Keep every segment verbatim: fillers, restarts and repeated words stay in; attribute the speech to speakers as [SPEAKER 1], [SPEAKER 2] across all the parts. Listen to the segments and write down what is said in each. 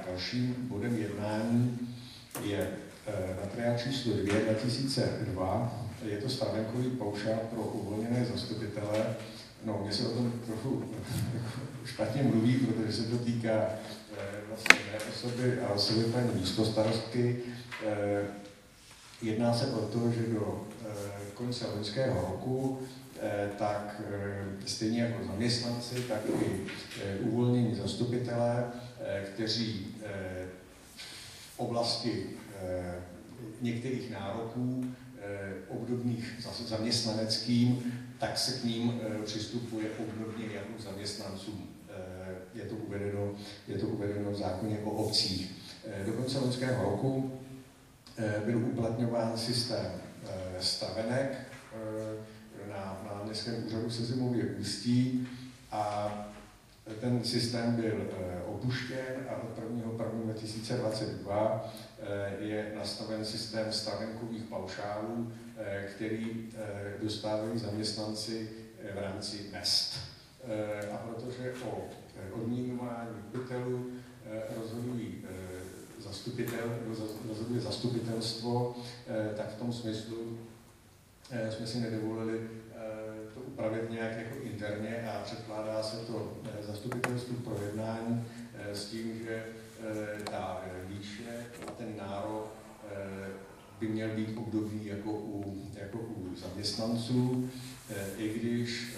[SPEAKER 1] Dalším bodem jednání je materiál číslo dvě dva tisíce dva. Je to stravenkový paušál pro uvolněné zastupitele. No, mně se o tom trochu špatně mluví, protože se to týká vlastně mé osoby a osoby paní místostarostky. Jedná se o to, že do konce loňského roku tak stejně jako zaměstnanci, tak i uvolnění zastupitelé, kteří v oblasti některých nároků obdobných zaměstnaneckým, tak se k ním přistupuje obdobně jako k zaměstnancům. Je to uvedeno, je to uvedeno v zákoně o obcích. Do konce loňského roku byl uplatňován systém stravenek na náměstském úřadu Sezimově Ústí a ten systém byl opuštěn a od prvního prvního dva tisíce dvacet dva je nastaven systém stravenkových paušálů, který dostávají zaměstnanci v rámci mezd. A protože o odměňování učitelů rozhodují zastupitel, rozhoduje zastupitelstvo, tak v tom smyslu jsme si nedovolili to upravit nějak jako interně a předkládá se to zastupitelstvu k projednání s tím, že ta výše a ten nárok by měl být obdobný jako u, jako u zaměstnanců, i když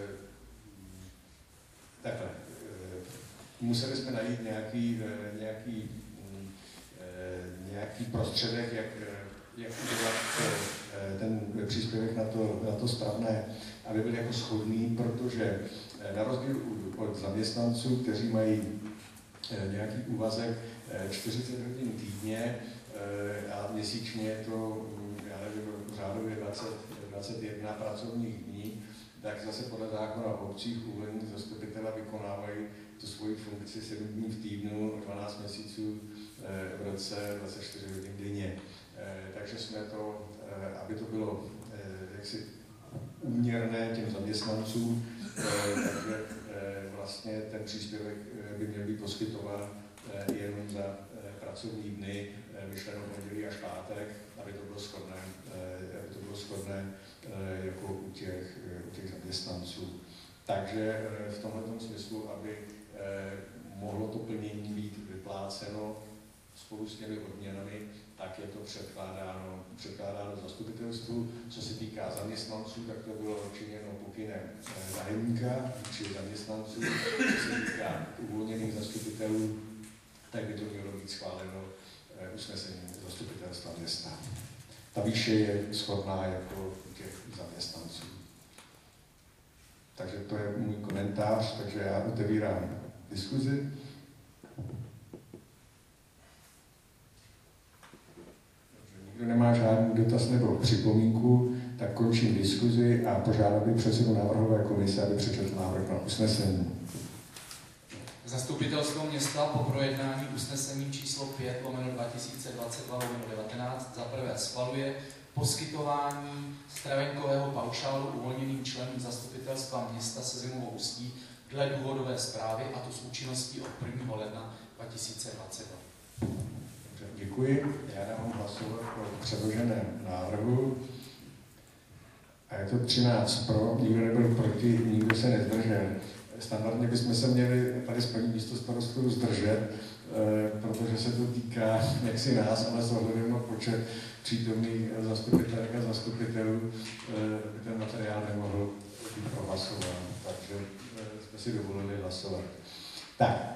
[SPEAKER 1] takhle, museli jsme najít nějaký, nějaký, nějaký prostředek, jak, jak udělat ten příspěvek na to, na to stravné, aby byl jako shodný, protože na rozdíl od zaměstnanců, kteří mají nějaký úvazek čtyřicet hodin týdně a měsíčně je to, já nevím, řádově dvacet, dvacet jedna pracovních dní, tak zase podle zákona o obcích uvolnění zastupitelé vykonávají tu svoji funkci sedm dní v týdnu, dvanáct měsíců v roce, dvacet čtyři hodin denně. Takže jsme to, aby to bylo jaksi úměrné těm zaměstnancům, takže vlastně ten příspěvek by měl být poskytován jenom za pracovní dny, myšleno pondělí až pátek, aby to bylo shodné, aby to bylo shodné jako u těch, u těch zaměstnanců. Takže v tomto smyslu, aby mohlo to plnění být vypláceno spolu s těmi odměnami, tak je to předkládáno, předkládáno zastupitelstvu. Co se týká zaměstnanců, tak to bylo činěno pokynem nájemníka či zaměstnanců. Co se týká uvolněných zastupitelů, tak by to mělo být schváleno usnesením zastupitelstva města. Ta výše je shodná jako u těch zaměstnanců. Takže to je můj komentář, takže já otevírám diskuzi. Kdo nemá žádný dotaz nebo připomínku, tak končím diskuzi a požádal bych předsedu návrhové komise, aby přečetl návrh na usnesení.
[SPEAKER 2] Zastupitelstvo města po projednání usnesením číslo pět lomeno dva tisíce dvacet dva lomeno devatenáct za prvé schvaluje poskytování stravenkového paušálu uvolněným členům zastupitelstva města Sezimovo Ústí dle důvodové zprávy, a to s účinností od prvního ledna dva tisíce dvacet dva.
[SPEAKER 1] Děkuji. Já dám hlasovat o předloženém návrhu. A je to třináct pro, nikdo nebyl proti, nikdo se nezdržel. Standardně bychom se měli tady s paní místostarostkou zdržet, protože se to týká jaksi nás, ale s ohledem na počet přítomných zastupitelek a zastupitelů by ten materiál nemohl být prohlasován. Takže jsme si dovolili hlasovat. Tak.